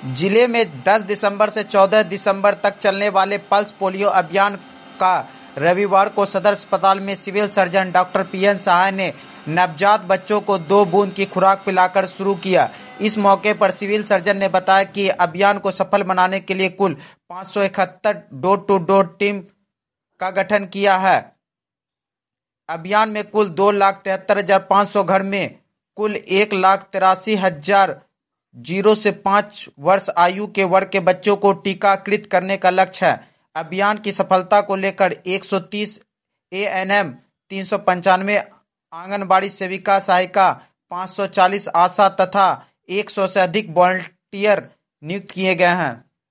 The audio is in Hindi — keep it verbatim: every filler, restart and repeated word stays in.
जिले में दस दिसंबर से चौदह दिसंबर तक चलने वाले पल्स पोलियो अभियान का रविवार को सदर अस्पताल में civil surgeon doctor PN Sahay ने नवजात बच्चों को दो बूंद की खुराक पिलाकर शुरू किया। इस मौके पर सिविल सर्जन ने बताया कि अभियान को सफल बनाने के लिए कुल पाँच सौ इकहत्तर डोर टू डोर टीम का गठन किया है। अभियान में कुल दो लाख तिहत्तर हजार पाँच सौ घर में कुल एक लाख तिरासी हजार जीरो से पाँच वर्ष आयु के वर्ग के बच्चों को टीकाकृत करने का लक्ष्य है। अभियान की सफलता को लेकर एक सौ तीस एएनएम, तीन सौ पंचानवे आंगनबाड़ी सेविका सहायिका, पाँच सौ चालीस आशा तथा एक सौ से अधिक वॉलंटियर नियुक्त किए गए हैं।